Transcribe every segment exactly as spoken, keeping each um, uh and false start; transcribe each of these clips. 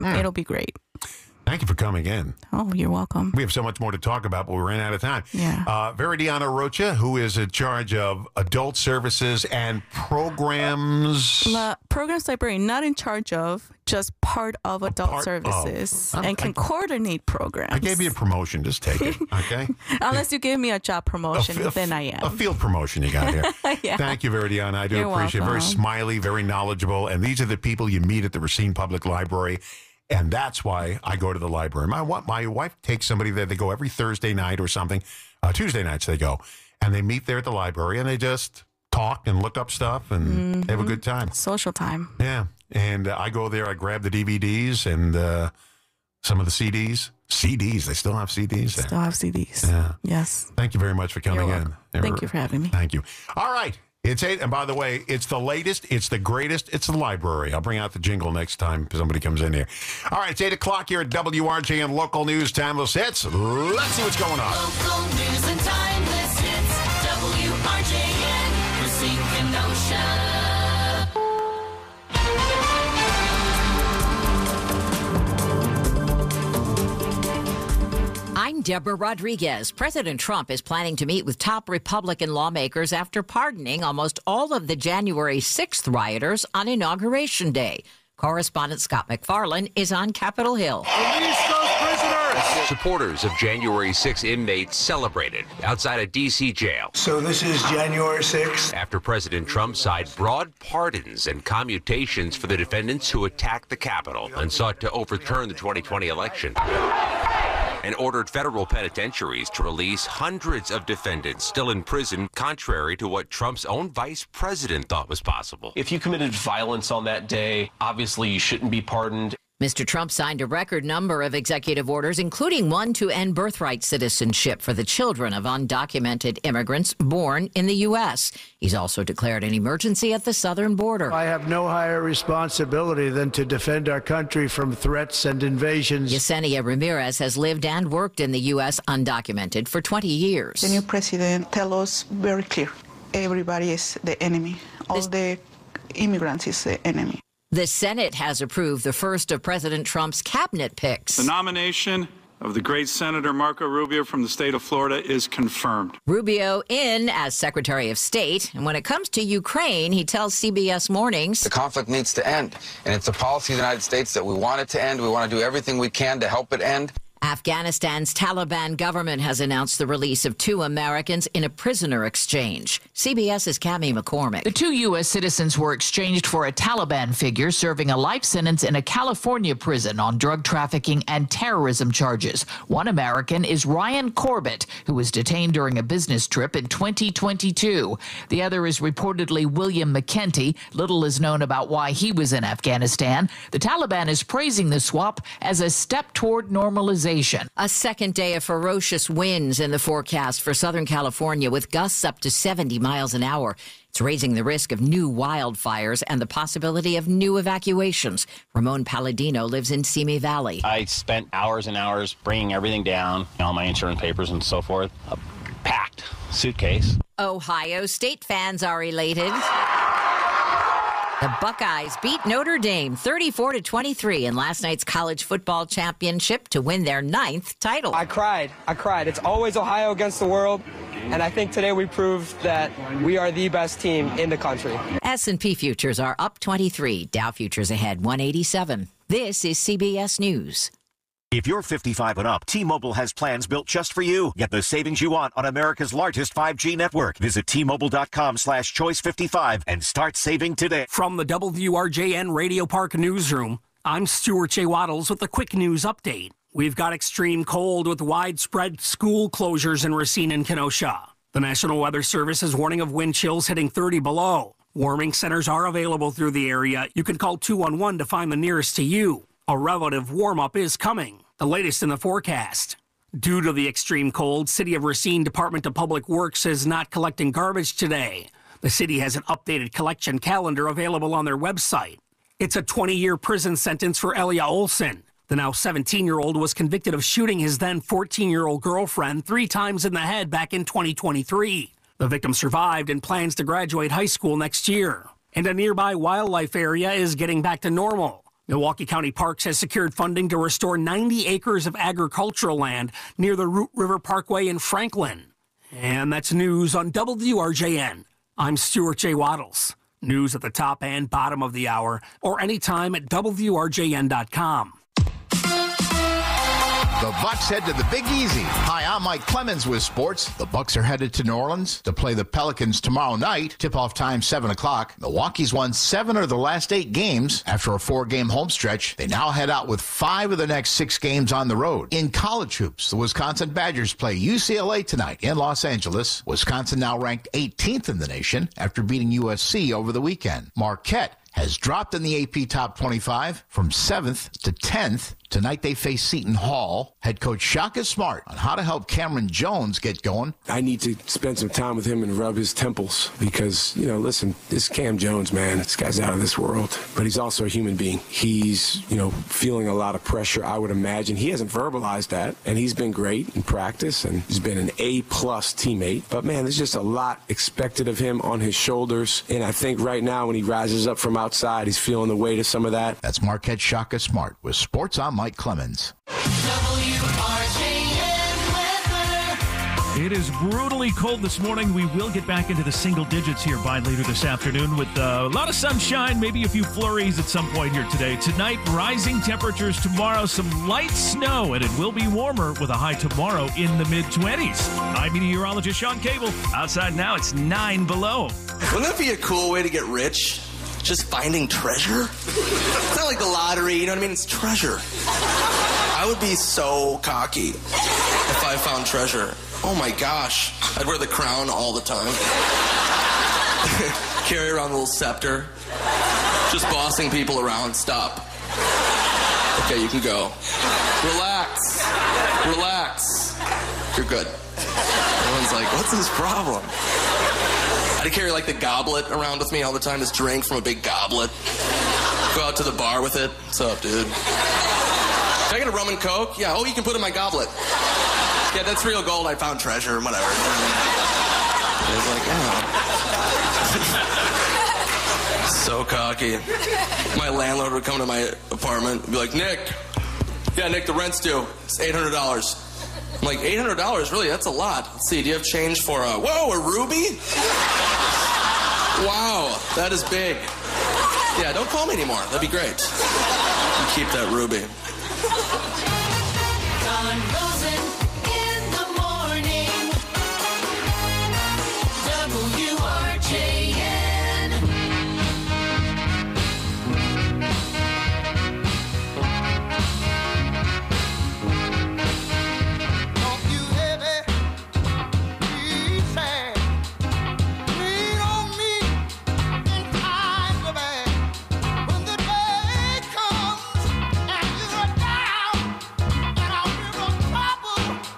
Mm. It'll be great. Thank you for coming in. Oh, you're welcome. We have so much more to talk about, but we ran out of time. Yeah. Uh, Veridiana Rocha, who is in charge of adult services and programs. La, programs librarian, not in charge of, just part of adult part services of. and can I, coordinate programs. I gave you a promotion. Just take it, okay? Unless you give me a job promotion, a, a, then I am. A field promotion you got here. Yeah. Thank you, Veridiana. I do You're appreciate it. Very welcome. smiley, very knowledgeable. And these are the people you meet at the Racine Public Library. And that's why I go to the library. My my wife takes somebody there. They go every Thursday night or something. Uh, Tuesday nights they go. And they meet there at the library and they just talk and look up stuff and mm-hmm. they have a good time. Social time. Yeah. And uh, I go there. I grab the D V Ds and uh, some of the C Ds. C Ds. They still have C Ds there. Still have C Ds. Yeah. Yes. Thank you very much for coming You're in. welcome. Thank you for having me. Thank you. All right. It's eight, and by the way, it's the latest, it's the greatest, it's the library. I'll bring out the jingle next time somebody comes in here. All right, it's eight o'clock here at W R J and Local News Timeless Hits. Let's see what's going on. Local news and timeless hits. W R J N, Racine, Kenosha. I'm Deborah Rodriguez. President Trump is planning to meet with top Republican lawmakers after pardoning almost all of the January sixth rioters on Inauguration Day. Correspondent Scott McFarland is on Capitol Hill. Release those prisoners! Supporters of January sixth inmates celebrated outside a D C jail. So this is January sixth. After President Trump signed broad pardons and commutations for the defendants who attacked the Capitol and sought to overturn the twenty twenty election. And ordered federal penitentiaries to release hundreds of defendants still in prison, contrary to what Trump's own vice president thought was possible. If you committed violence on that day, obviously you shouldn't be pardoned. Mister Trump signed a record number of executive orders, including one to end birthright citizenship for the children of undocumented immigrants born in the U S. He's also declared an emergency at the southern border. I have no higher responsibility than to defend our country from threats and invasions. Yesenia Ramirez has lived and worked in the U S undocumented for twenty years. The new president tells us very clear, everybody is the enemy. All This- the immigrants is the enemy. The Senate has approved the first of President Trump's cabinet picks. The nomination of the great Senator Marco Rubio from the state of Florida is confirmed. Rubio in as Secretary of State. And when it comes to Ukraine, he tells C B S Mornings, the conflict needs to end. And it's a policy of the United States that we want it to end. We want to do everything we can to help it end. Afghanistan's Taliban government has announced the release of two Americans in a prisoner exchange. CBS's Cami McCormick. The two U S citizens were exchanged for a Taliban figure serving a life sentence in a California prison on drug trafficking and terrorism charges. One American is Ryan Corbett, who was detained during a business trip in twenty twenty-two. The other is reportedly William McKenty. Little is known about why he was in Afghanistan. The Taliban is praising the swap as a step toward normalization. A second day of ferocious winds in the forecast for Southern California with gusts up to seventy miles an hour. It's raising the risk of new wildfires and the possibility of new evacuations. Ramon Palladino lives in Simi Valley. I spent hours and hours bringing everything down, all my insurance papers and so forth, a packed suitcase. Ohio State fans are elated. The Buckeyes beat Notre Dame thirty-four to twenty-three in last night's college football championship to win their ninth title. I cried. I cried. It's always Ohio against the world. And I think today we proved that we are the best team in the country. S and P futures are up twenty-three. Dow futures ahead one eighty-seven. This is C B S News. If you're fifty-five and up, T-Mobile has plans built just for you. Get the savings you want on America's largest five G network. Visit T-Mobile.com slash choice 55 and start saving today. From the W R J N Radio Park Newsroom, I'm Stuart J. Waddles with a quick news update. We've got extreme cold with widespread school closures in Racine and Kenosha. The National Weather Service is warning of wind chills hitting thirty below. Warming centers are available through the area. You can call two one one to find the nearest to you. A relative warm-up is coming. The latest in the forecast. Due to the extreme cold, City of Racine Department of Public Works is not collecting garbage today. The city has an updated collection calendar available on their website. It's a twenty-year prison sentence for Elia Olson. The now seventeen-year-old was convicted of shooting his then fourteen-year-old girlfriend three times in the head back in twenty twenty-three. The victim survived and plans to graduate high school next year. And a nearby wildlife area is getting back to normal. Milwaukee County Parks has secured funding to restore ninety acres of agricultural land near the Root River Parkway in Franklin. And that's news on W R J N. I'm Stuart J. Waddles. News at the top and bottom of the hour, or anytime at W R J N dot com. The Bucks head to the Big Easy. Hi, I'm Mike Clemens with sports. The Bucks are headed to New Orleans to play the Pelicans tomorrow night. Tip-off time, seven o'clock. Milwaukee's won seven of the last eight games after a four-game home stretch. They now head out with five of the next six games on the road. In college hoops, the Wisconsin Badgers play U C L A tonight in Los Angeles. Wisconsin now ranked eighteenth in the nation after beating U S C over the weekend. Marquette has dropped in the A P Top twenty-five from seventh to tenth. Tonight they face Seton Hall. Head coach Shaka Smart on how to help Cameron Jones get going. I need to spend some time with him and rub his temples because, you know, listen, this Cam Jones, man, this guy's out of this world. But he's also a human being. He's, you know, feeling a lot of pressure, I would imagine. He hasn't verbalized that, and he's been great in practice, and he's been an A-plus teammate. But, man, there's just a lot expected of him on his shoulders. And I think right now when he rises up from outside, he's feeling the weight of some of that. That's Marquette Shaka Smart with Sports on Mike Clemens. W R J N weather. It is brutally cold this morning. We will get back into the single digits here by later this afternoon with uh, a lot of sunshine, maybe a few flurries at some point here today. Tonight, rising temperatures. Tomorrow, some light snow, and it will be warmer with a high tomorrow in the mid-twenties. I'm meteorologist Sean Cable. Outside now, it's nine below. Wouldn't that be a cool way to get rich? Just finding treasure? It's not like the lottery, you know what I mean? It's treasure. I would be so cocky if I found treasure. Oh my gosh. I'd wear the crown all the time. Carry around a little scepter. Just bossing people around. Stop. Okay, you can go. Relax. Relax. You're good. Everyone's like, what's his problem? I'd carry like the goblet around with me all the time, just drink from a big goblet. Go out to the bar with it. What's up, dude? Can I get a rum and coke? Yeah, oh, you can put it in my goblet. Yeah, that's real gold. I found treasure, whatever. I was like, oh. So cocky. My landlord would come to my apartment and be like, Nick. Yeah, Nick, the rent's due. It's eight hundred dollars. I'm like, eight hundred dollars? Really? That's a lot. Let's see, do you have change for a, whoa, a ruby? Wow, that is big. Yeah, don't call me anymore. That'd be great. You keep that ruby. Don Rosen in the morning. W R J N. Don't you ever be sad. Lean on me in times of bad. When the day comes and you're down and I'm in trouble.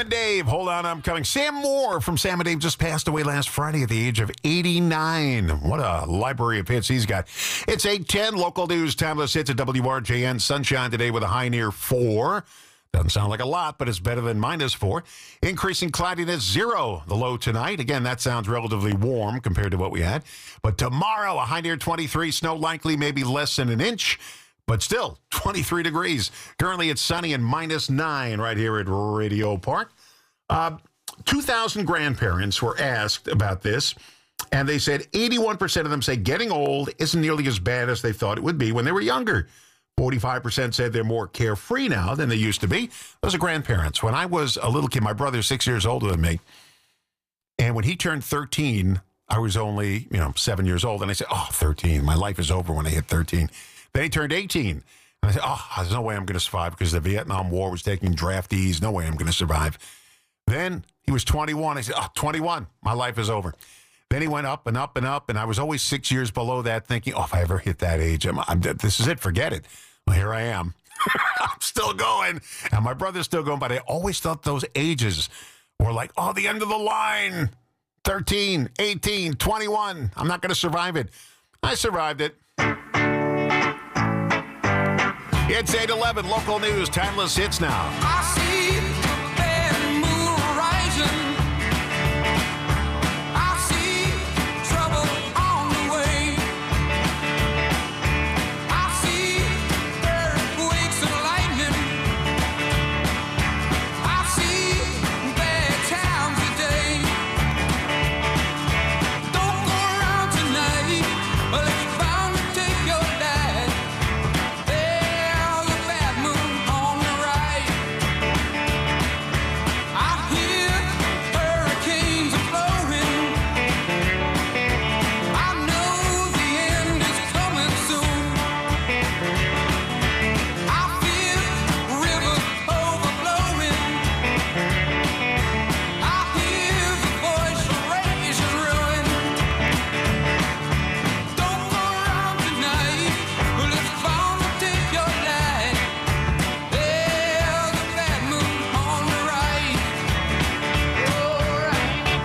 and Dave. Hold on, I'm coming. Sam Moore from Sam and Dave just passed away last Friday at the age of eighty-nine. What a library of hits he's got. It's eight ten, local news, timeless hits at W R J N. Sunshine today with a high near four. Doesn't sound like a lot, but it's better than minus four. Increasing cloudiness, zero. The low tonight. Again, that sounds relatively warm compared to what we had. But tomorrow, a high near twenty-three. Snow likely, maybe less than an inch. But still, twenty-three degrees. Currently, it's sunny and minus nine right here at Radio Park. Uh, two thousand grandparents were asked about this, and they said eighty-one percent of them say getting old isn't nearly as bad as they thought it would be when they were younger. forty-five percent said they're more carefree now than they used to be. Those are grandparents. When I was a little kid, my brother's six years older than me, and when he turned thirteen, I was only, you know, seven years old, and I said, oh, thirteen. My life is over when I hit thirteen. Then he turned eighteen. And I said, oh, there's no way I'm going to survive because the Vietnam War was taking draftees. No way I'm going to survive. Then he was twenty-one. I said, oh, twenty-one. My life is over. Then he went up and up and up, and I was always six years below that thinking, oh, if I ever hit that age, I'm, I'm, this is it. Forget it. Well, here I am. I'm still going. And my brother's still going, but I always thought those ages were like, oh, the end of the line. thirteen, eighteen, twenty-one. I'm not going to survive it. I survived it. It's eight eleven, local news, timeless hits now. I see the bad moon rising. I see trouble on the way. I see earthquakes and lightning. I see bad times today. Don't go around tonight, or it's bound to take your life. There's a bad moon on the right. I hear hurricanes are blowing. I know the end is coming soon. I feel rivers overflowing. I hear the voice of rage and ruin. Don't go around tonight, well, it's bound to take your life. There's a bad moon on the right. All right.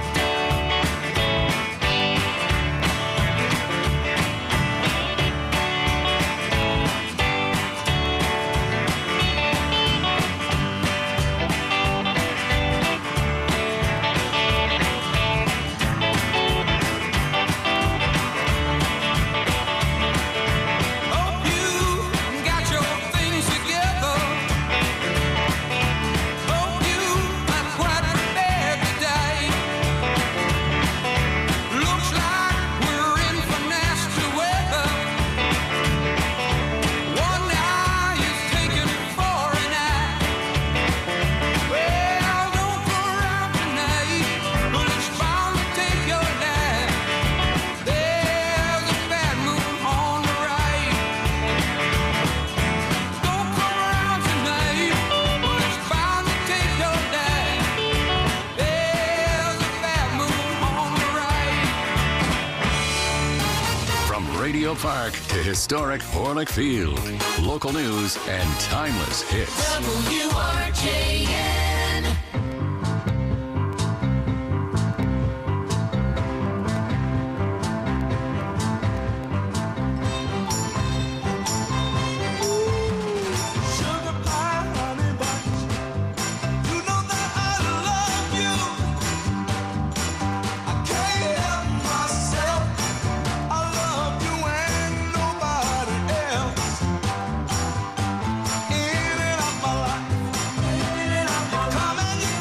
Hope you got your things together. Hope you are quite prepared to die. Looks like we're in for nasty weather. One eye is taken for an eye. Well, don't go around tonight, but it's bound to take your life. There's a bad moon on the right. Don't come around tonight, but it's bound to take your life. There's a bad moon on the right. From Radio Park to historic Orlick Field, local news and timeless hits. W R J N. Sugar pie, honey buns. You know that I love you. I can't help myself. I love you and nobody else. In and out my life. Come and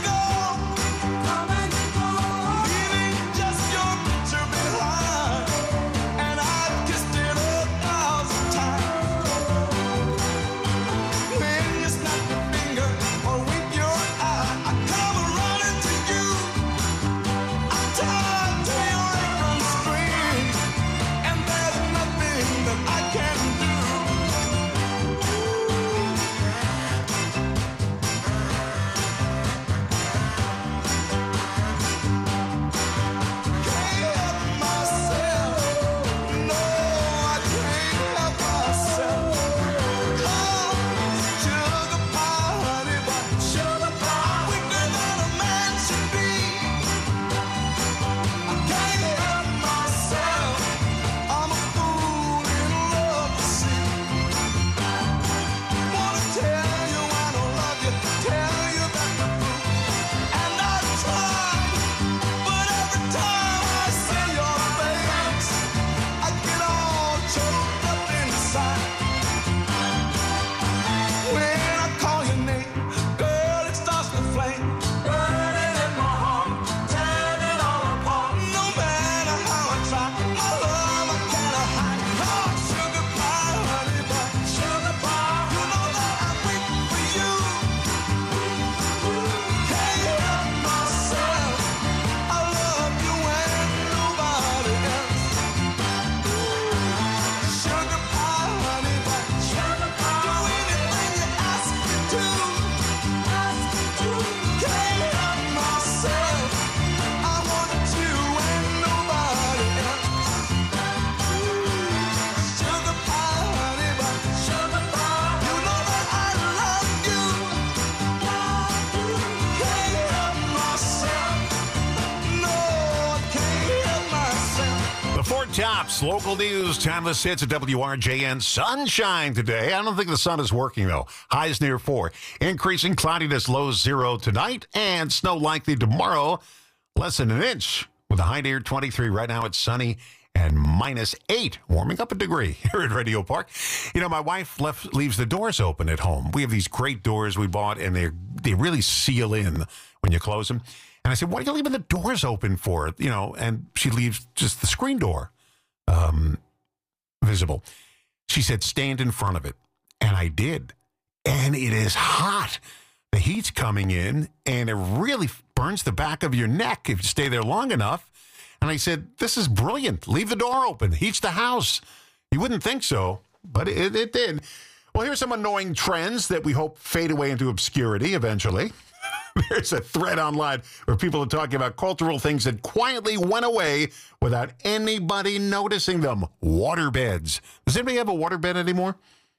Tops, local news, timeless hits at W R J N. Sunshine today. I don't think the sun is working, though. Highs near four. Increasing cloudiness, low zero tonight, and snow likely tomorrow. Less than an inch with a high near twenty-three. Right now it's sunny and minus eight, warming up a degree here at Radio Park. You know, my wife left leaves the doors open at home. We have these great doors we bought, and they they really seal in when you close them. And I said, what are you leaving the doors open for? You know, and she leaves just the screen door um, visible. She said, stand in front of it. And I did. And it is hot. The heat's coming in, and it really burns the back of your neck if you stay there long enough. And I said, this is brilliant. Leave the door open. Heats the house. You wouldn't think so, but it, it did. Well, here's some annoying trends that we hope fade away into obscurity eventually. There's a thread online where people are talking about cultural things that quietly went away without anybody noticing them. Waterbeds. Does anybody have a waterbed anymore?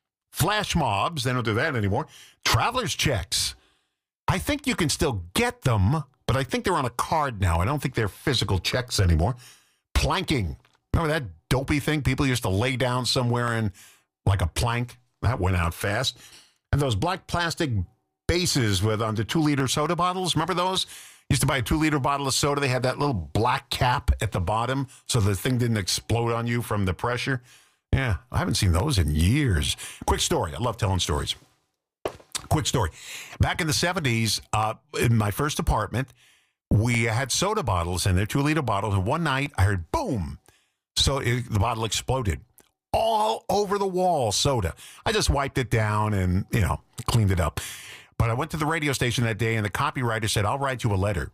Flash mobs. They don't do that anymore. Traveler's checks. I think you can still get them, but I think they're on a card now. I don't think they're physical checks anymore. Planking. Remember that dopey thing people used to lay down somewhere in like a plank? That went out fast. And those black plastic bases with on the two-liter soda bottles. Remember those? Used to buy a two-liter bottle of soda. They had that little black cap at the bottom so the thing didn't explode on you from the pressure. Yeah, I haven't seen those in years. Quick story. I love telling stories. Quick story. Back in the seventies, uh, in my first apartment, we had soda bottles in there, two-liter bottles, and one night I heard boom. So it, the bottle exploded. All over the wall, soda. I just wiped it down and, you know, cleaned it up. But I went to the radio station that day, and the copywriter said, I'll write you a letter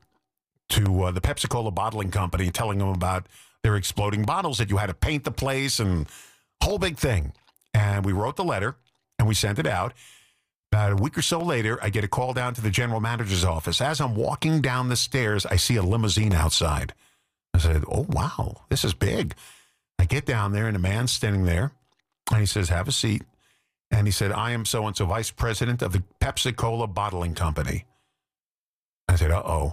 to uh, the Pepsi-Cola bottling company telling them about their exploding bottles, that you had to paint the place and whole big thing. And we wrote the letter, and we sent it out. About a week or so later, I get a call down to the general manager's office. As I'm walking down the stairs, I see a limousine outside. I said, oh, wow, this is big. I get down there, and a man's standing there, and he says, have a seat. And he said, I am so-and-so, vice president of the Pepsi-Cola bottling company. I said, uh-oh.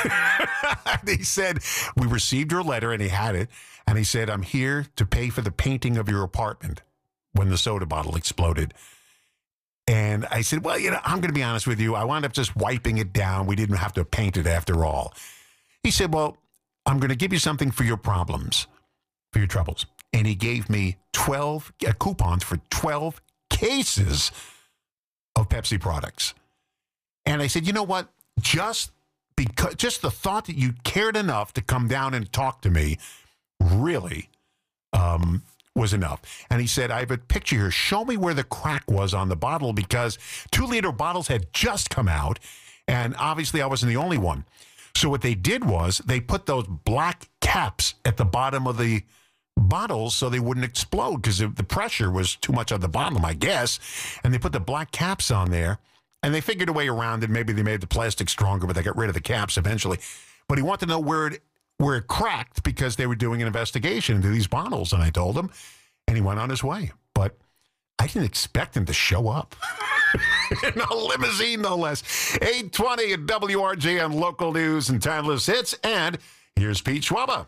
He said, we received your letter, and he had it. And he said, I'm here to pay for the painting of your apartment when the soda bottle exploded. And I said, well, you know, I'm going to be honest with you. I wound up just wiping it down. We didn't have to paint it after all. He said, well, I'm going to give you something for your problems, for your troubles. And he gave me twelve uh, coupons for twelve cases of Pepsi products. And I said, you know what? Just because, just the thought that you cared enough to come down and talk to me really um, was enough. And he said, I have a picture here. Show me where the crack was on the bottle, because two-liter bottles had just come out, and obviously I wasn't the only one. So what they did was they put those black caps at the bottom of the bottles so they wouldn't explode, because the pressure was too much on the bottom, I guess. And they put the black caps on there, and they figured a way around it. Maybe they made the plastic stronger, but they got rid of the caps eventually. But he wanted to know where it, where it cracked, because they were doing an investigation into these bottles. And I told him, and he went on his way. But I didn't expect him to show up. In a limousine, no less. eight twenty at W R J on local news and timeless hits. And here's Pete Schwaba.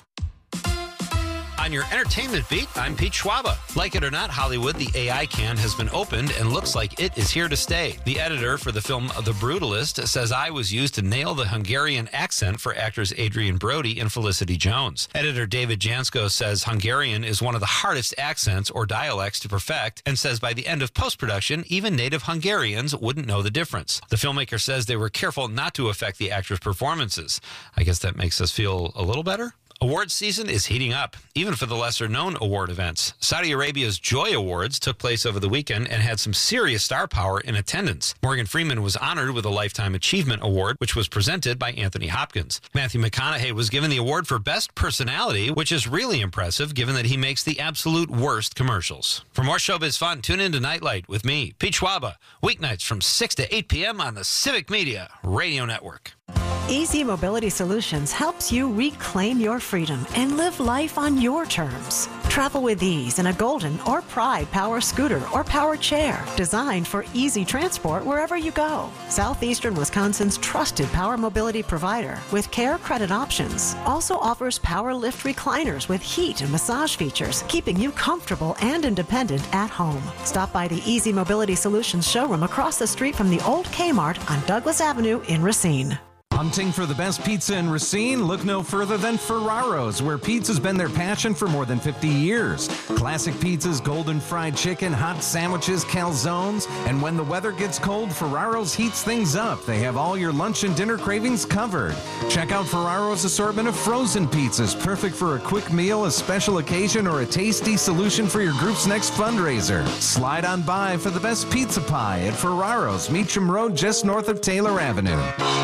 On your entertainment beat, I'm Pete Schwaba. Like it or not, Hollywood, the A I can has been opened and looks like it is here to stay. The editor for the film The Brutalist says I was used to nail the Hungarian accent for actors Adrian Brody and Felicity Jones. Editor David Jansko says Hungarian is one of the hardest accents or dialects to perfect, and says by the end of post-production, even native Hungarians wouldn't know the difference. The filmmaker says they were careful not to affect the actors' performances. I guess that makes us feel a little better. Awards season is heating up, even for the lesser-known award events. Saudi Arabia's Joy Awards took place over the weekend and had some serious star power in attendance. Morgan Freeman was honored with a Lifetime Achievement Award, which was presented by Anthony Hopkins. Matthew McConaughey was given the award for Best Personality, which is really impressive given that he makes the absolute worst commercials. For more showbiz fun, tune in to Nightlight with me, Pete Schwaba, weeknights from six to eight p.m. on the Civic Media Radio Network. Easy Mobility Solutions helps you reclaim your freedom and live life on your terms. Travel with ease in a Golden or Pride power scooter or power chair designed for easy transport wherever you go. Southeastern Wisconsin's trusted power mobility provider with care credit options also offers power lift recliners with heat and massage features, keeping you comfortable and independent at home. Stop by the Easy Mobility Solutions showroom across the street from the old Kmart on Douglas Avenue in Racine. Hunting for the best pizza in Racine? Look no further than Ferraro's, where pizza's been their passion for more than fifty years. Classic pizzas, golden fried chicken, hot sandwiches, calzones, and when the weather gets cold, Ferraro's heats things up. They have all your lunch and dinner cravings covered. Check out Ferraro's assortment of frozen pizzas, perfect for a quick meal, a special occasion, or a tasty solution for your group's next fundraiser. Slide on by for the best pizza pie at Ferraro's, Meacham Road, just north of Taylor Avenue.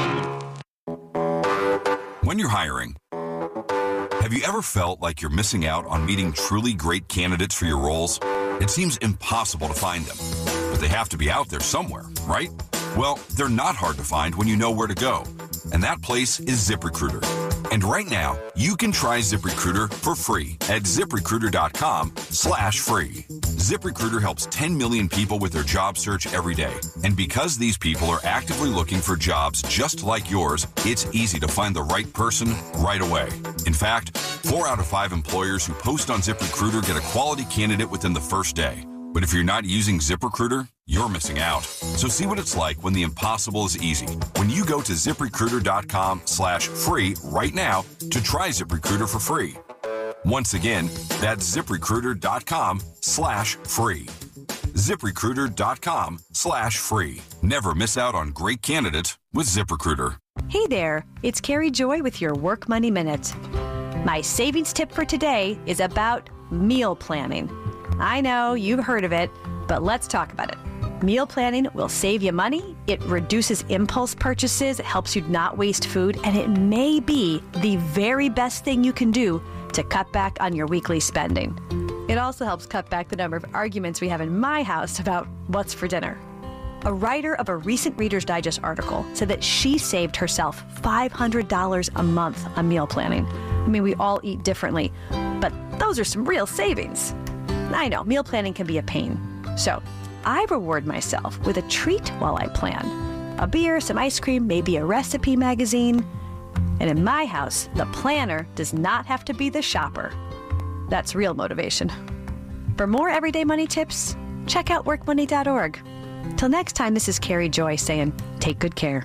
When you're hiring, have you ever felt like you're missing out on meeting truly great candidates for your roles? It seems impossible to find them, but they have to be out there somewhere, right? Well, they're not hard to find when you know where to go, and that place is ZipRecruiter. And right now, you can try ZipRecruiter for free at ZipRecruiter.com slash free. ZipRecruiter helps ten million people with their job search every day. And because these people are actively looking for jobs just like yours, it's easy to find the right person right away. In fact, four out of five employers who post on ZipRecruiter get a quality candidate within the first day. But if you're not using ZipRecruiter, you're missing out. So see what it's like when the impossible is easy. When you go to ZipRecruiter.com slash free right now to try ZipRecruiter for free. Once again, that's ZipRecruiter.com slash free. ZipRecruiter.com slash free. Never miss out on great candidates with ZipRecruiter. Hey there, it's Carrie Joy with your Work Money Minute. My savings tip for today is about meal planning. I know you've heard of it, but let's talk about it. Meal planning will save you money, it reduces impulse purchases, it helps you not waste food, and it may be the very best thing you can do to cut back on your weekly spending. It also helps cut back the number of arguments we have in my house about what's for dinner. A writer of a recent Reader's Digest article said that she saved herself five hundred dollars a month on meal planning. I mean, we all eat differently, but those are some real savings. I know, meal planning can be a pain. So I reward myself with a treat while I plan. A beer, some ice cream, maybe a recipe magazine. And in my house, the planner does not have to be the shopper. That's real motivation. For more everyday money tips, check out work money dot org. Till next time, this is Carrie Joy saying, take good care.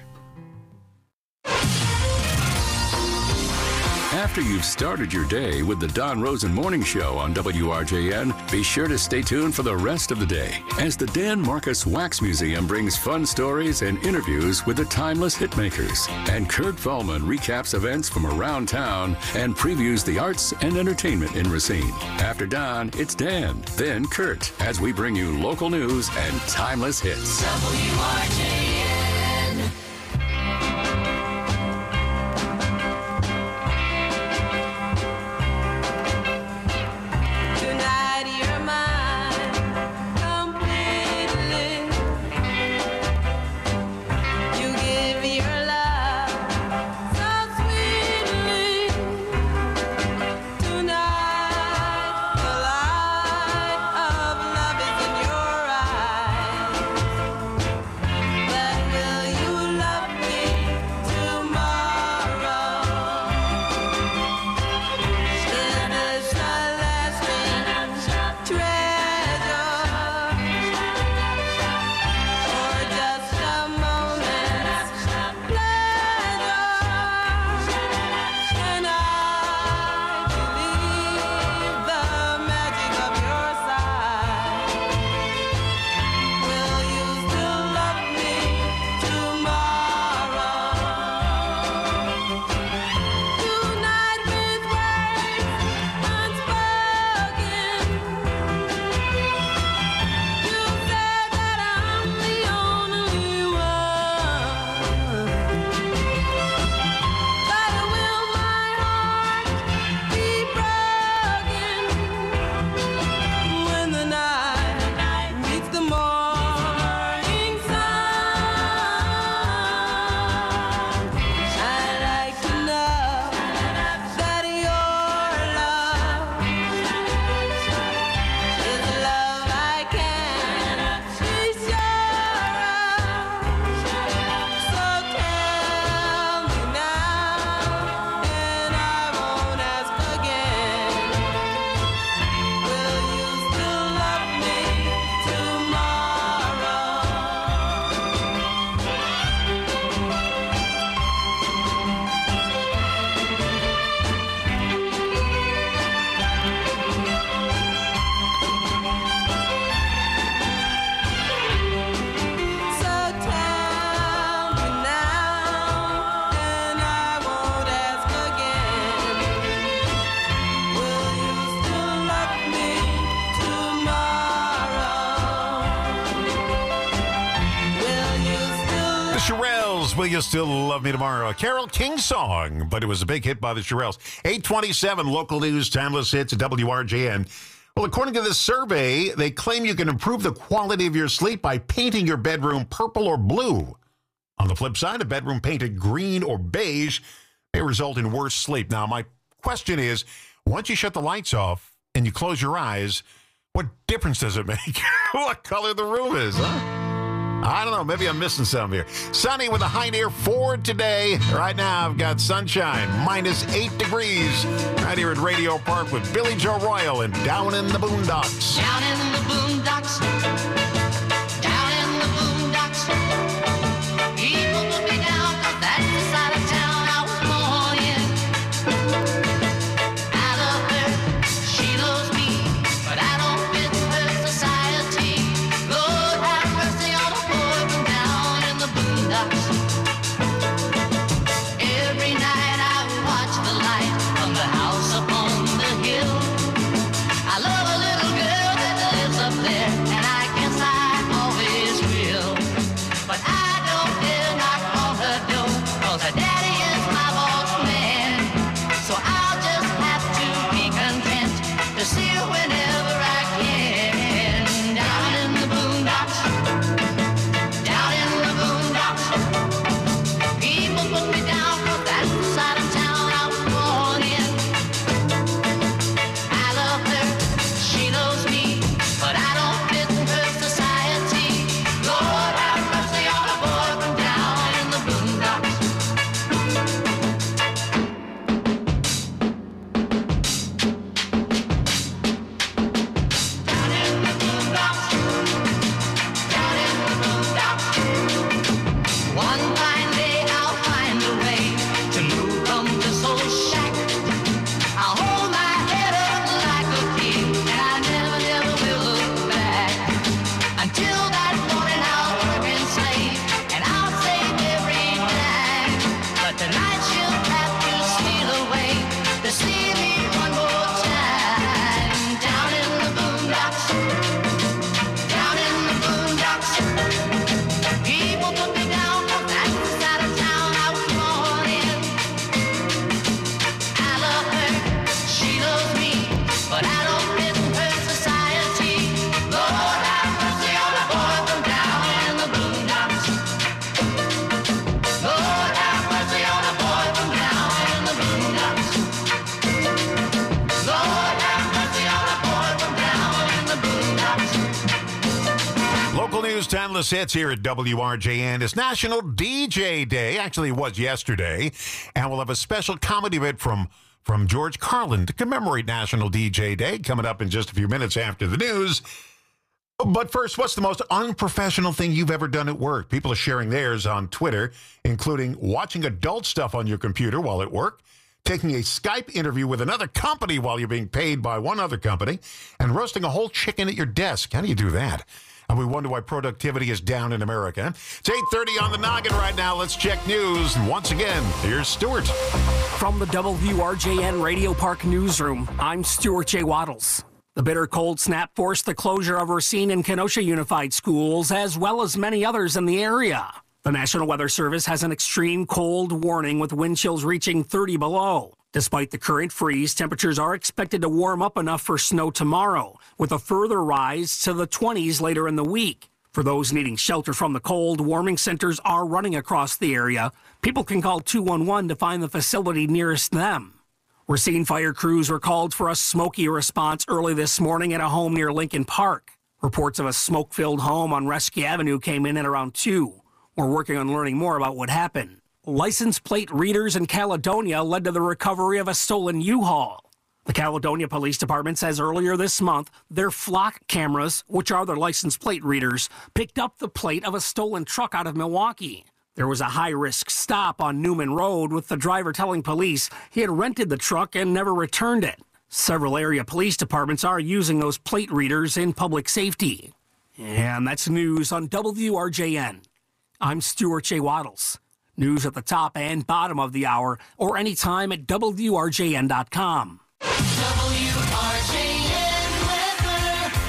After you've started your day with the Don Rosen Morning Show on W R J N, be sure to stay tuned for the rest of the day as the Dan Marcus Wax Museum brings fun stories and interviews with the timeless hitmakers. And Kurt Vollman recaps events from around town and previews the arts and entertainment in Racine. After Don, it's Dan, then Kurt, as we bring you local news and timeless hits. W R J N. But Shirelles, Will You Still Love Me Tomorrow? A Carole King song, but it was a big hit by the Shirelles. eight twenty-seven, local news, timeless hits at W R J N. Well, according to this survey, they claim you can improve the quality of your sleep by painting your bedroom purple or blue. On the flip side, a bedroom painted green or beige may result in worse sleep. Now, my question is, once you shut the lights off and you close your eyes, what difference does it make what color the room is, huh? I don't know. Maybe I'm missing some here. Sunny with a high near four today. Right now, I've got sunshine, minus eight degrees. Right here at Radio Park with Billy Joe Royal and Down in the Boondocks. Down in the boondocks. Down in the boondocks. People put me down 'cause that's the side of town I was born in. I love her, she loves me, but I don't fit her society. Lord have mercy on a boy from down in the boondocks. Every night I watch the light from the house upon the hill. I love a little girl that lives up there, and I guess I always will. But I don't dare knock on her door, 'cause her daddy is my boss man. So I'll just have to be content to see her whenever I can. Down in the boondocks. Down in the boondocks. People put me down 'cause that's the side of town I was born in. I love her, she loves me, but I don't fit her society. Lord have mercy on a boy from down in the boondocks. Down in the boondocks. Down in the boondocks. One fine day I'll find a way to move from this old shack. I'll hold my head up like a king, and I never, never will look back. Until that morning I'll work and slave, and I'll save every dime. But tonight she'll have to steal away to see me one more time. Down in the boondocks. Down in the boondocks. People put me down 'cause that's the side of town I was born in. I love her, she loves me, but I don't fit her society. Lord have mercy on a boy from down in the boondocks. Lord have mercy on a boy from down in the boondocks. Lord have mercy on a boy from down in the boondocks. Local news, timeless hits here at W R J N. It's National D J Day. Actually, it was yesterday. And we'll have a special comedy bit from, from George Carlin to commemorate National D J Day coming up in just a few minutes after the news. But first, what's the most unprofessional thing you've ever done at work? People are sharing theirs on Twitter, including watching adult stuff on your computer while at work, taking a Skype interview with another company while you're being paid by one other company, and roasting a whole chicken at your desk. How do you do that? And we wonder why productivity is down in America. It's eight thirty on the noggin right now. Let's check news. And once again, here's Stuart. From the W R J N Radio Park newsroom, I'm Stuart J. Waddles. The bitter cold snap forced the closure of Racine and Kenosha Unified Schools, as well as many others in the area. The National Weather Service has an extreme cold warning with wind chills reaching thirty below. Despite the current freeze, temperatures are expected to warm up enough for snow tomorrow, with a further rise to the twenties later in the week. For those needing shelter from the cold, warming centers are running across the area. People can call two one one to find the facility nearest them. Racine fire crews were called for a smoky response early this morning at a home near Lincoln Park. Reports of a smoke-filled home on Rescue Avenue came in at around two. We're working on learning more about what happened. License plate readers in Caledonia led to the recovery of a stolen U-Haul. The Caledonia Police Department says earlier this month, their flock cameras, which are their license plate readers, picked up the plate of a stolen truck out of Milwaukee. There was a high-risk stop on Newman Road, with the driver telling police he had rented the truck and never returned it. Several area police departments are using those plate readers in public safety. And that's news on W R J N. I'm Stuart J. Waddles. News at the top and bottom of the hour, or anytime at W R J N dot com. W R J N weather.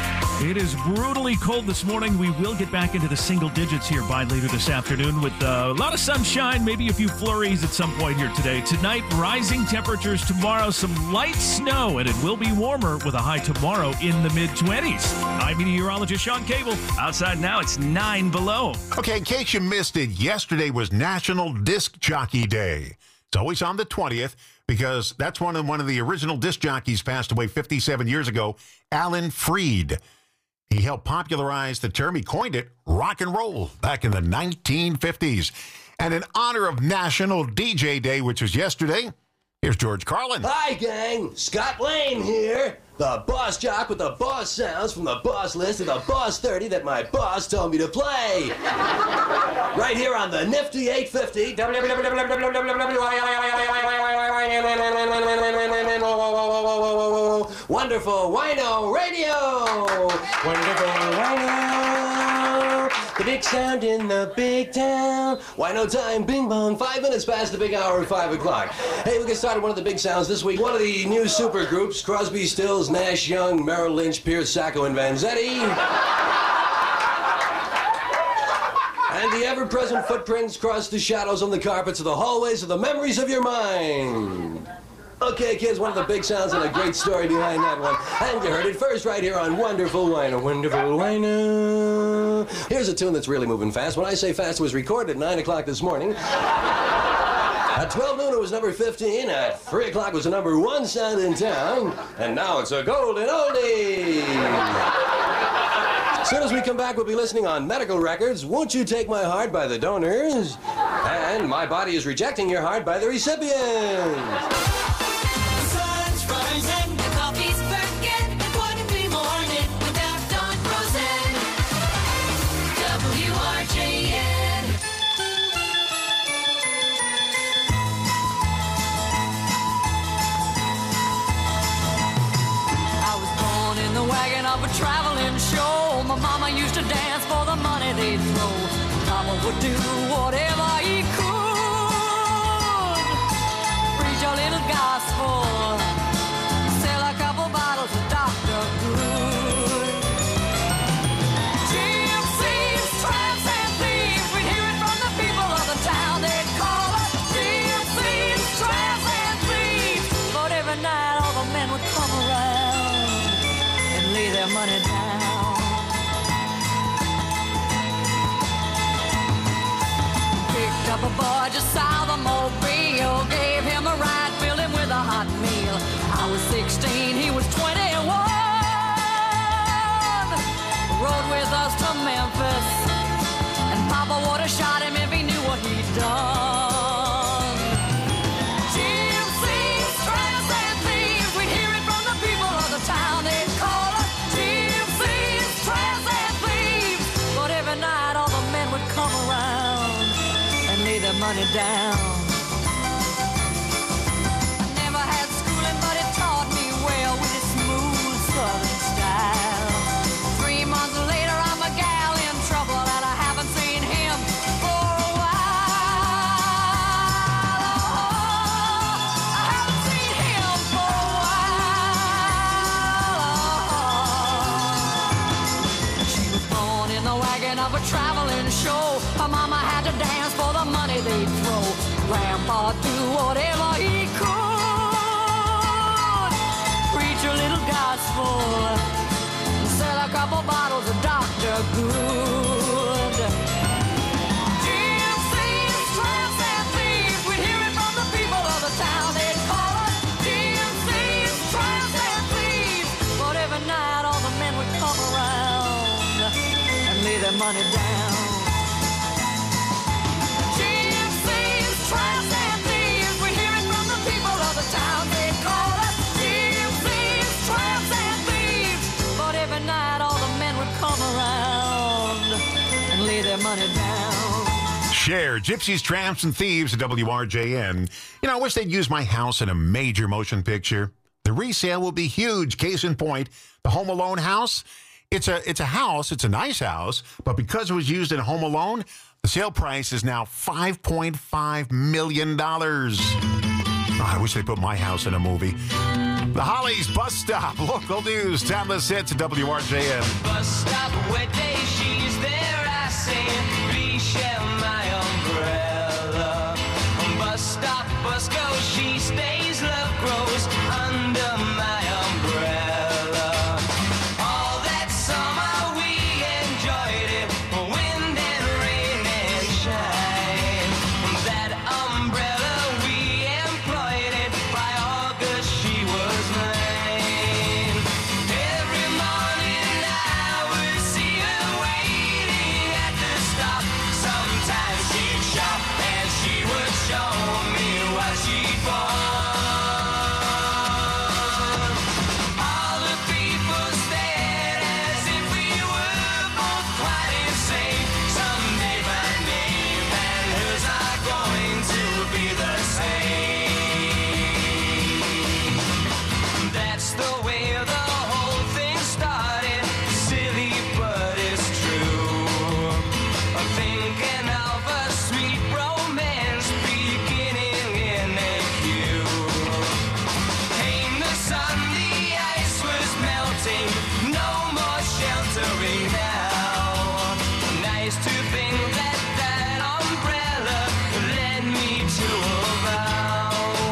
It is brutally cold this morning. We will get back into the single digits here by later this afternoon with uh, a lot of sunshine, maybe a few flurries at some point here today. Tonight, rising temperatures. Tomorrow, some light snow, and it will be warmer with a high tomorrow in the mid-twenties. I'm meteorologist Sean Cable. Outside now, it's nine below. Okay, in case you missed it, yesterday was National Disc Jockey Day. It's always on the twentieth because that's one of, one of the original disc jockeys passed away fifty-seven years ago, Alan Freed. He helped popularize the term. He coined it rock and roll back in the nineteen fifties. And in honor of National D J Day, which was yesterday, here's George Carlin. Hi, gang. Scott Lane here. The boss jock with the boss sounds from the boss list of the boss thirty that my boss told me to play. Right here on the nifty eight fifty. Wonderful Wino Radio. Wonderful Wino. The big sound in the big town. Wino time, bing bong. Five minutes past the big hour at five o'clock. Hey, we get started one of the big sounds this week. One of the new super groups, Crosby, Stills, Nash, Young, Merrill Lynch, Pierce, Sacco, and Vanzetti. And the ever-present footprints cross the shadows on the carpets of the hallways of the memories of your mind. Okay, kids, one of the big sounds and a great story behind that one. And you heard it first right here on Wonderful Wino. Wonderful Wino. Here's a tune that's really moving fast. When I say fast, it was recorded at nine o'clock this morning. At twelve noon, it was number fifteen. At three o'clock, it was the number one sound in town. And now it's a golden oldie. As soon as we come back, we'll be listening on Medical Records, Won't You Take My Heart by the donors, and My Body is Rejecting Your Heart by the recipients. Of a traveling show, my mama used to dance for the money they'd throw. Papa would do whatever he could, preach a little gospel, sell a couple bottles of Doctor Good. Gypsies, tramps, and thieves, we'd hear it from the people of the town. They'd call us gypsies, tramps, and thieves. But every night all the men would come around, lay their money down. Picked up a boy just south of Mobile, gave him a ride, filled him with a hot meal. I was sixteen, he was twenty-one. Rode with us to Memphis, and Papa would have shot him if he knew what he'd done. Gypsies, tramps, and thieves, we'd hear it from the people of the town. They'd call us gypsies, tramps, and thieves. But every night all the men would come around and lay their money down. I never had schooling, but it taught me well with its smooth southern style. Three months later, I'm a gal in trouble, and I haven't seen him for a while. I haven't seen him for a while. She was born in the wagon of a traveling show. Her mama had to dance for the money they'd throw. Grandpa do whatever he could, preach a little gospel, sell a couple bottles of Doctor Good. Gypsies, tramps, and thieves, we'd hear it from the people of the town. They'd call us gypsies, tramps, and thieves. But every night all the men would come around and lay their money down. Gypsies, tramps, and thieves, we'd hear it from the people of the town. They'd call us gypsies, tramps, and thieves. But every night all the men would come around and lay their money down. Share Gypsies, Tramps, and Thieves at W R J N. You know, I wish they'd use my house in a major motion picture. The resale will be huge. Case in point, the Home Alone house. It's a it's a house. It's a nice house, but because it was used in Home Alone, the sale price is now five point five million dollars. Oh, I wish they put my house in a movie. The Hollies Bus Stop. Local news. Timeless hits at W R J N. Bus stop, wet day, she's there. I say, please share my umbrella. Bus stop, bus go, she stays. Love grows under my umbrella. All that summer we enjoyed it, wind and rain and shine. That umbrella we employed it. By August she was mine. Every morning I would see her waiting at the stop. Sometimes she'd shop and she would show me what she bought. All the people stared as if we were both quite insane. Someday my name and hers are going to be the same. That's the way the whole thing started. Silly, but it's true. I'm thinking of a sweet romance beginning in a queue. Came the sun, the ice was melting. No more sheltering now. Nice to think that that umbrella led me to a vow.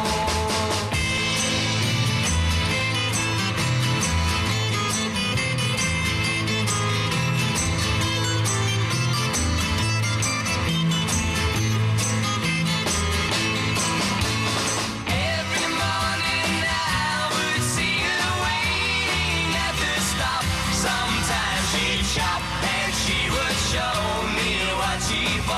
Every morning I would see her waiting at the stop. Sometimes she'd shop and she would show me what she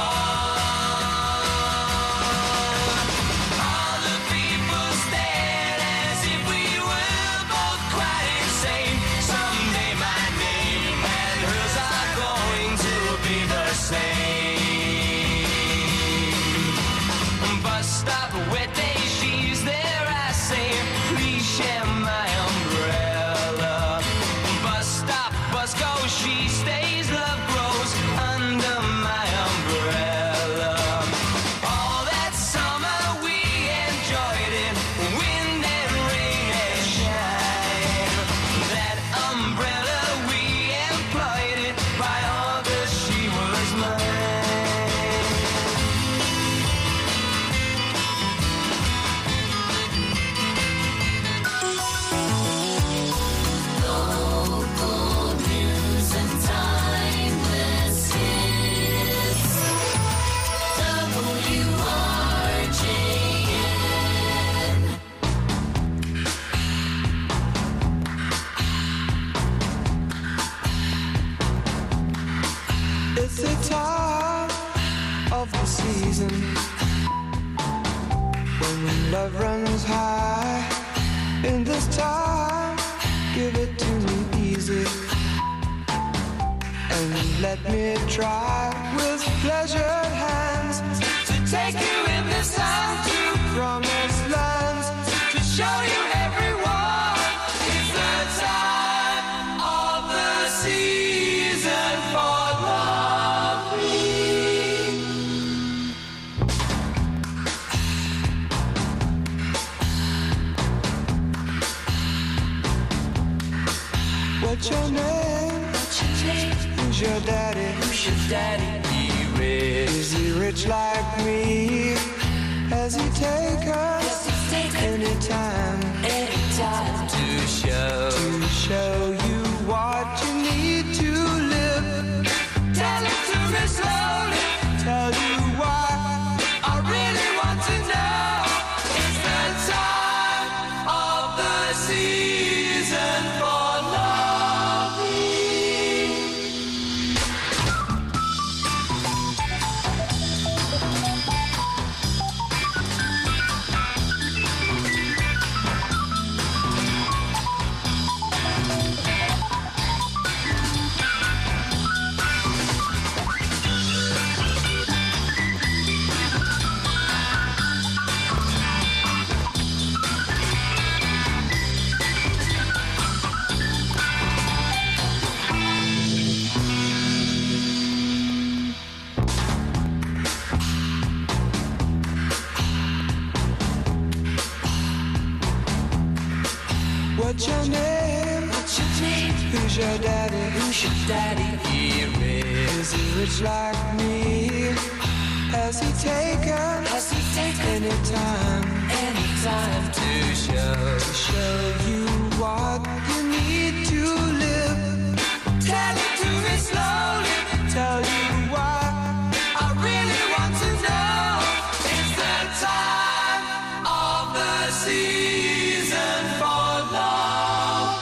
bought. All the people stared as if we were both quite insane. Someday my name and hers are going to be the same. Bus stop, wet day, she's there. I say, please share my umbrella. Bus stop, bus go, she stays. Love grows under my umbrella. All that summer we enjoyed it, wind and rain and shine. That umbrella we employed it. By August she was mine. Local news and timeless hits. W R J N. It's the time of the season when love runs high. In this time, give it to me easy and let me try with pleasured hands to take you in this time to promised lands, to show you everyone. It's the time of the season for loving. What's your name? Who's your daddy? Who's your daddy? He rich. Is he rich like me? Has he take us anytime? Anytime to show to show you what you need to live. Tell it to me slowly. Tell you why I really want to know. It's the time of the season for loving. What's your name? What's your name? Who's your daddy? Who's your daddy? He rich. Is he rich like me? Has he taken? Has he taken any time? Any time to show to show you what you need to live? Tell it to me slowly. Tell you why I really want to know. It's the time of the season for love.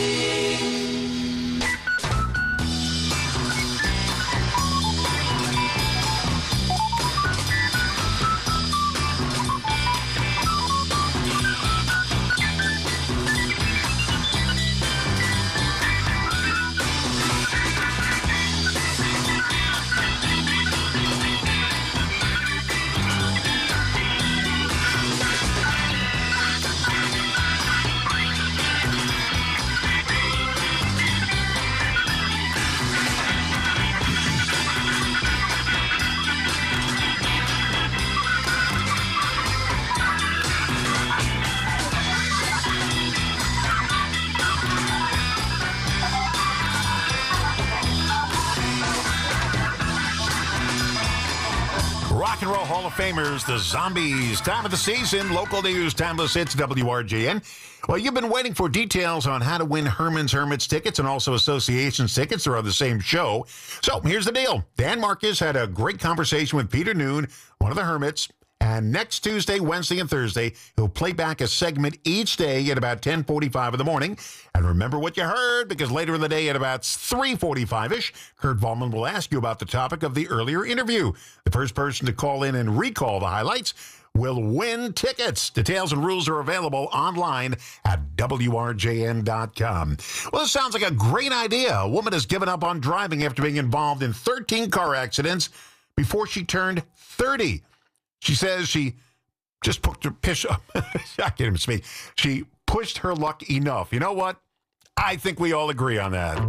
Rock and Roll Hall of Famers, the Zombies. Time of the season, local news, timeless hits, W R J N. Well, you've been waiting for details on how to win Herman's Hermits tickets and also associations tickets. They're on the same show. So here's the deal. Dan Marcus had a great conversation with Peter Noon, one of the Hermits. And next Tuesday, Wednesday, and Thursday, he'll play back a segment each day at about ten forty-five in the morning. And remember what you heard, because later in the day at about three forty-five-ish, Kurt Vollman will ask you about the topic of the earlier interview. The first person to call in and recall the highlights will win tickets. Details and rules are available online at W R J N dot com. Well, this sounds like a great idea. A woman has given up on driving after being involved in thirteen car accidents before she turned thirty. She says she just pushed her pish up. I can't even speak. She pushed her luck enough. You know what? I think we all agree on that.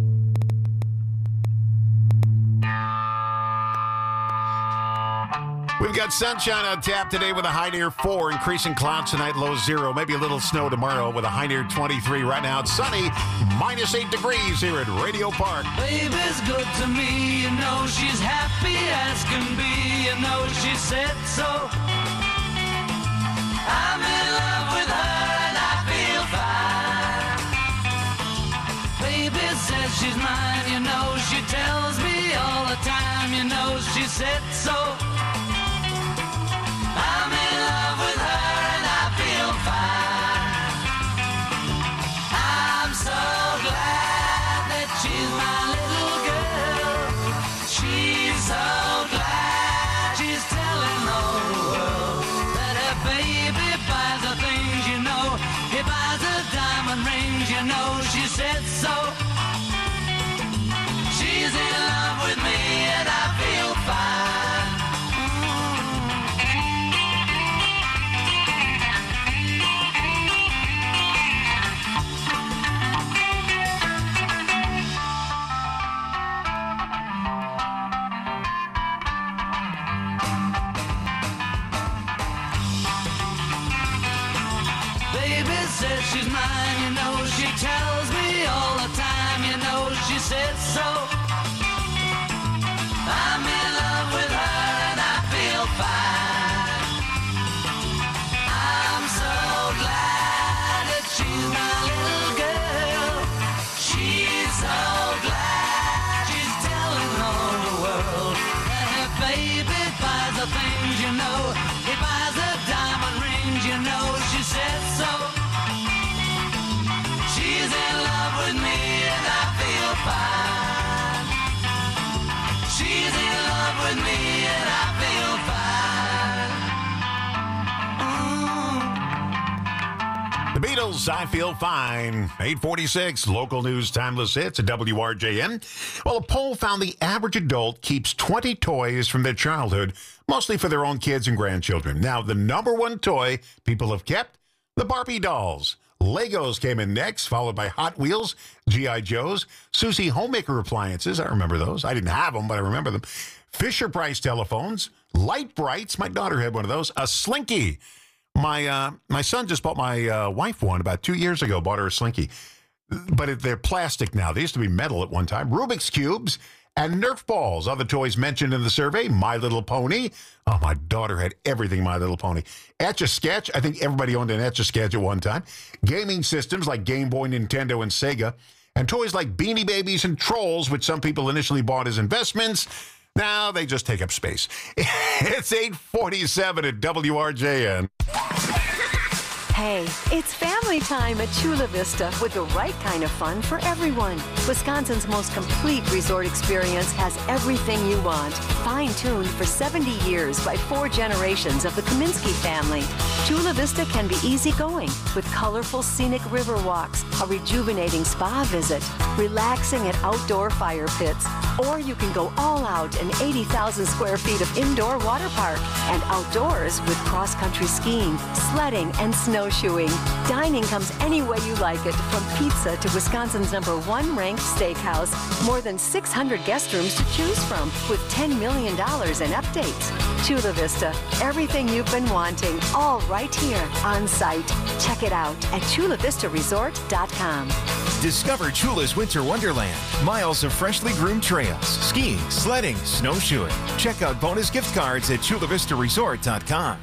We've got sunshine on tap today with a high near four, increasing clouds tonight, low zero, maybe a little snow tomorrow with a high near twenty-three. Right now it's sunny, minus eight degrees here at Radio Park. Baby's good to me, you know she's happy as can be, you know she said so. I'm in love with her and I feel fine. Baby says she's mine, you know she tells me all the time, you know she said so. I'm in love with her and I feel fine. I'm so glad that she's my little girl. She's so glad she's telling the whole world that her baby buys the things, you know. He buys her diamond rings, you know. She said so. She's in love with me and I feel fine. Says she's mine, you know, she tells me all the time, you know, she said so. I'm in love with her and I feel fine. I'm so glad that she's my little girl. She's so glad she's telling all the world that her baby buys the things, you know. He buys her diamond rings, you know, she said so. She's in love with me and I feel fine. She's in love with me and I feel fine. The Beatles, I Feel Fine. eight forty-six, local news, timeless hits at W R J N. Well, a poll found the average adult keeps twenty toys from their childhood, mostly for their own kids and grandchildren. Now, the number one toy people have kept, the Barbie dolls. Legos came in next, followed by Hot Wheels, G I. Joes, Susie Homemaker appliances. I remember those. I didn't have them, but I remember them. Fisher-Price telephones, Light Brights. My daughter had one of those. A Slinky. My uh, my son just bought my uh, wife one about two years ago, bought her a Slinky. But it, they're plastic now. They used to be metal at one time. Rubik's Cubes and Nerf balls. Other toys mentioned in the survey, My Little Pony. Oh, my daughter had everything My Little Pony. Etch-a-Sketch. I think everybody owned an Etch-a-Sketch at one time. Gaming systems like Game Boy, Nintendo, and Sega. And toys like Beanie Babies and Trolls, which some people initially bought as investments. Now they just take up space. It's eight forty-seven at W R J N. Hey, it's family time at Chula Vista with the right kind of fun for everyone. Wisconsin's most complete resort experience has everything you want. Fine-tuned for seventy years by four generations of the Kaminsky family. Chula Vista can be easygoing with colorful scenic river walks, a rejuvenating spa visit, relaxing at outdoor fire pits, or you can go all out in eighty thousand square feet of indoor water park and outdoors with cross-country skiing, sledding, and snowshoeing. Dining comes any way you like it, from pizza to Wisconsin's number one ranked steakhouse. More than six hundred guest rooms to choose from with ten million dollars in updates. Chula Vista, everything you've been wanting, all right here on site. Check it out at chula vista resort dot com. Discover Chula's Winter Wonderland. Miles of freshly groomed trails, skiing, sledding, snowshoeing. Check out bonus gift cards at chula vista resort dot com.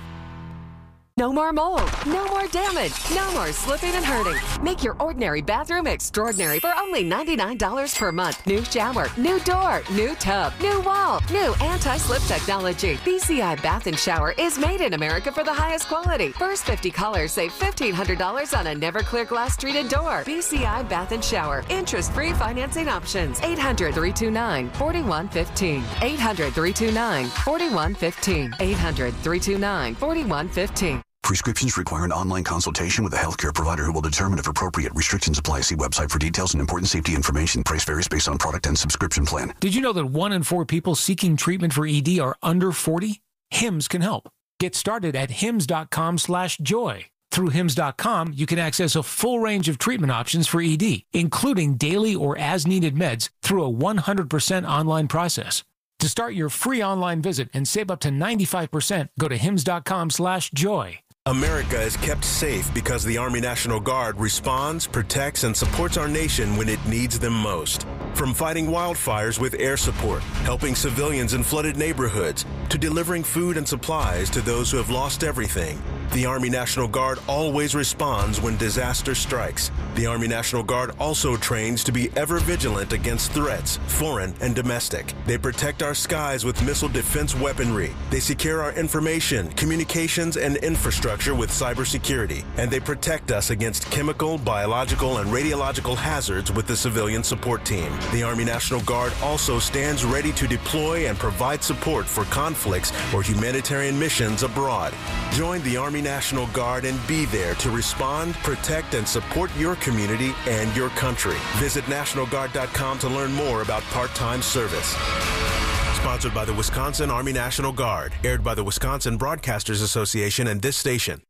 No more mold, no more damage, no more slipping and hurting. Make your ordinary bathroom extraordinary for only ninety-nine dollars per month. New shower, new door, new tub, new wall, new anti-slip technology. B C I Bath and Shower is made in America for the highest quality. First fifty callers save fifteen hundred dollars on a never clear glass treated door. B C I Bath and Shower. Interest-free financing options. eight hundred, three two nine, four one one five. eight hundred, three two nine, four one one five. eight hundred, three two nine, four one one five. Prescriptions require an online consultation with a healthcare provider who will determine if appropriate restrictions apply. See website for details and important safety information. Price varies based on product and subscription plan. Did you know that one in four people seeking treatment for E D are under forty? Hims can help. Get started at hims dot com slash joy. Through hims dot com, you can access a full range of treatment options for E D, including daily or as-needed meds through a one hundred percent online process. To start your free online visit and save up to ninety-five percent, go to hims dot com slash joy. America is kept safe because the Army National Guard responds, protects, and supports our nation when it needs them most. From fighting wildfires with air support, helping civilians in flooded neighborhoods, to delivering food and supplies to those who have lost everything, the Army National Guard always responds when disaster strikes. The Army National Guard also trains to be ever vigilant against threats, foreign and domestic. They protect our skies with missile defense weaponry. They secure our information, communications, and infrastructure with cybersecurity. And they protect us against chemical, biological, and radiological hazards with the civilian support team. The Army National Guard also stands ready to deploy and provide support for conflicts or humanitarian missions abroad. Join the Army National Guard and be there to respond, protect, and support your community and your country. Visit national guard dot com to learn more about part-time service. Sponsored by the Wisconsin Army National Guard. Aired by the Wisconsin Broadcasters Association and this station.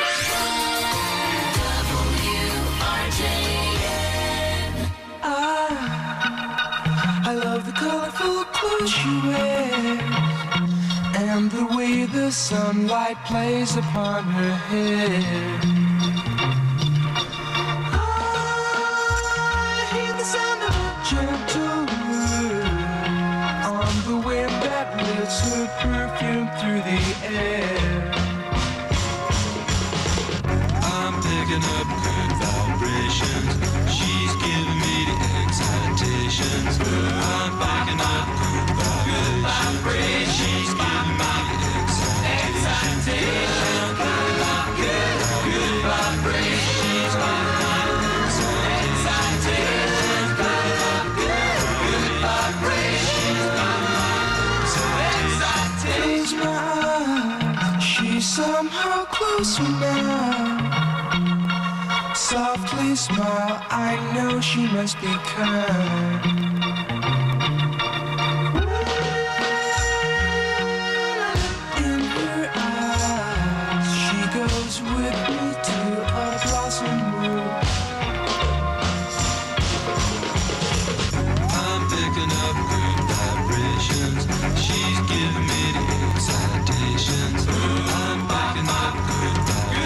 I love the colorful clothes she wears and the way the sunlight plays upon her hair. I hear the sound of a gentle word on the wind that lifts her perfume through the air. I'm picking up good vibrations. She's giving me the excitations. I'm picking up good vibrations. She's giving me the excitations. Good, good, good vibrations. She's giving me the excitations. Good, good, good vibrations. She's giving me the excitations. Close my eyes. She's somehow closer now. Softly smile, I know she must be kind. In her eyes, she goes with me to a blossom room. I'm picking up good vibrations. She's giving me the excitations. I'm picking up good vibrations.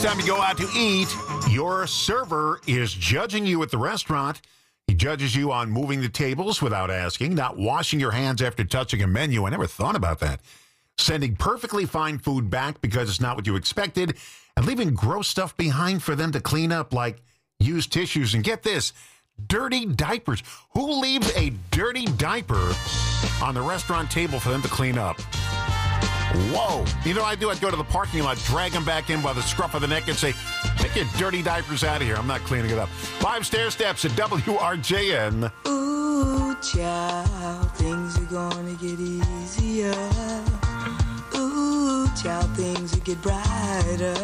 Next time you go out to eat, your server is judging you at the restaurant. He judges you on moving the tables without asking, not washing your hands after touching a menu. I never thought about that. Sending perfectly fine food back because it's not what you expected, and leaving gross stuff behind for them to clean up, like used tissues. And get this, dirty diapers. Who leaves a dirty diaper on the restaurant table for them to clean up? Whoa. You know what I'd do? I'd go to the parking lot, drag them back in by the scruff of the neck and say, take your dirty diapers out of here. I'm not cleaning it up. Five stair steps at W R J N. Ooh, child, things are gonna get easier. Ooh, child, things will get brighter.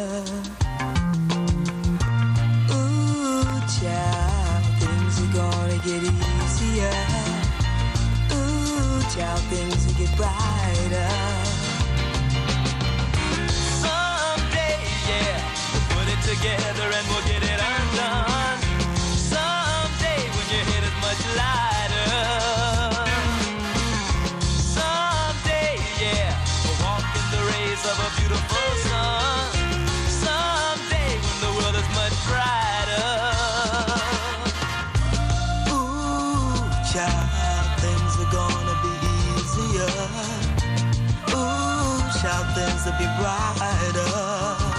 Ooh, child, things are gonna get easier. Ooh, child, things will get brighter. Together and we'll get it undone. Someday when your head is much lighter. Someday, yeah, we'll walk in the rays of a beautiful sun. Someday when the world is much brighter. Ooh, child, things are gonna be easier. Ooh, child, things will be brighter.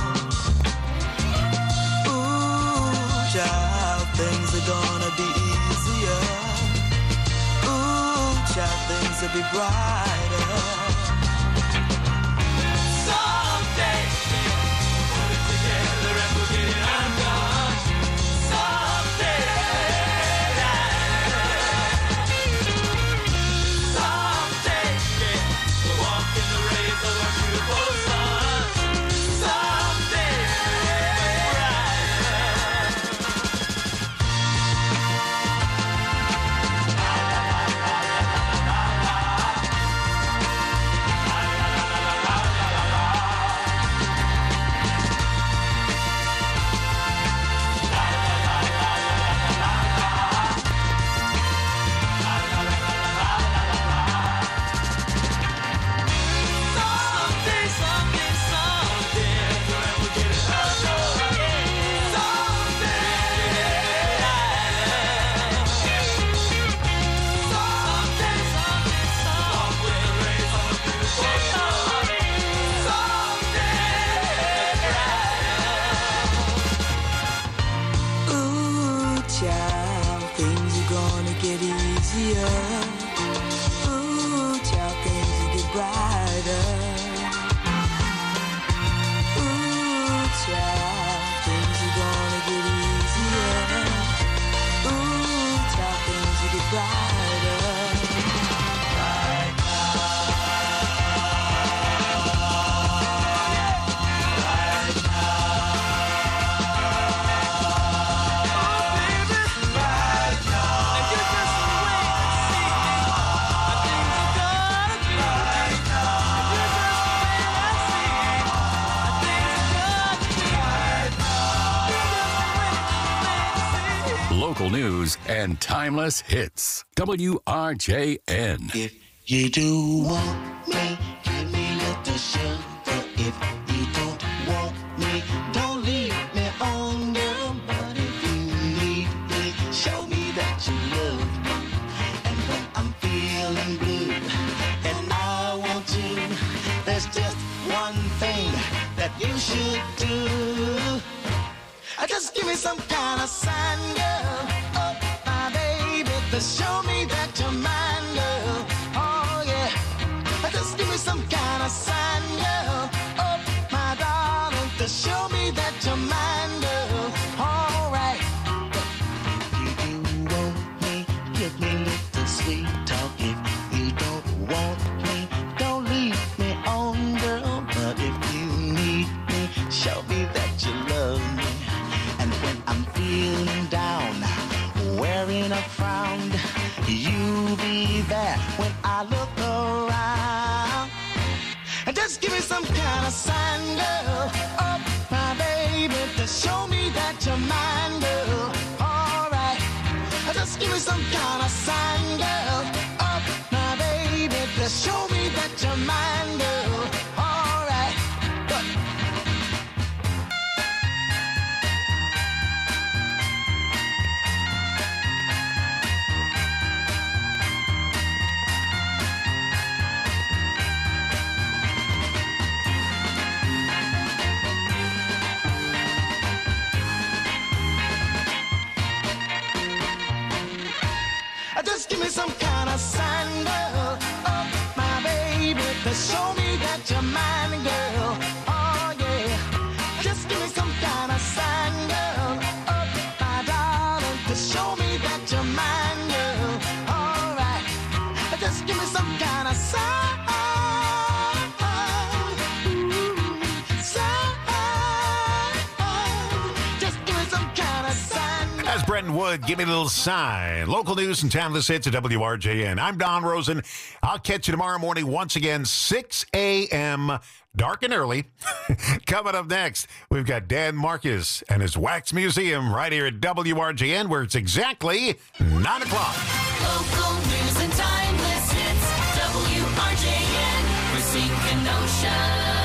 Child, things are gonna be easier. Ooh, child, things will be brighter. Someday, we'll put it together and we'll get it undone. Someday, someday, yeah, we'll walk in the rays of a beautiful sun. Someday, local news and timeless hits. W R J N. If you do want me, give me little sugar. If you don't want me, don't leave me on, girl. But if you need me, show me that you love me. And when I'm feeling blue and I want you, there's just one thing that you should do. Just give me some kind of sign, girl. Oh, my baby, to show me that you're mine, girl. Oh, yeah. Just give me some kind of sign, girl. Oh, my darling, to show me that you're mine, girl. All right. If you want me, give me a little sweet talk. If you don't want me, don't leave me on, girl. But if you need me, show me that you love me. And when I'm feeling down, wearing a frown, you be there when I look around. And just give me some kind of sign, girl. Oh, my baby, to show me that you're mine, girl. All right. Just give me some kind of sign, girl. Oh, my baby, to show me that you're mine, girl. All right. Look. Just give me some kind of sign, girl. Oh, my baby, to show me that you're mine, girl. Oh, yeah. Just give me some kind of sign, girl. Oh, my darling, to show me that you're mine, girl. All right. Just give me some kind of sign. As Brenton Wood, give me a little sign. Local news and town this hits at W R J N. I'm Don Rosen. I'll catch you tomorrow morning once again, six a.m., dark and early. Coming up next, we've got Dan Marcus and his Wax Museum right here at W R J N, where it's exactly nine o'clock. Local news and timeless hits. W R J N, Racine, Kenosha.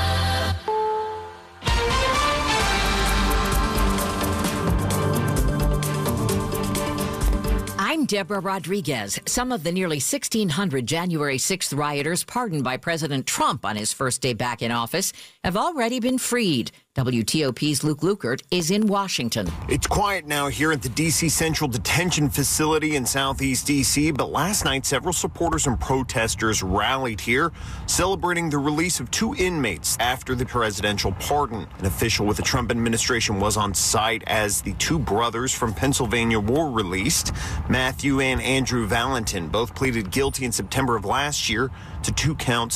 I'm Deborah Rodriguez. Some of the nearly sixteen hundred January sixth rioters pardoned by President Trump on his first day back in office have already been freed. W T O P's Luke Lukert is in Washington. It's quiet now here at the D C Central Detention Facility in Southeast D C, but last night several supporters and protesters rallied here, celebrating the release of two inmates after the presidential pardon. An official with the Trump administration was on site as the two brothers from Pennsylvania were released. Matthew and Andrew Valentin both pleaded guilty in September of last year to two counts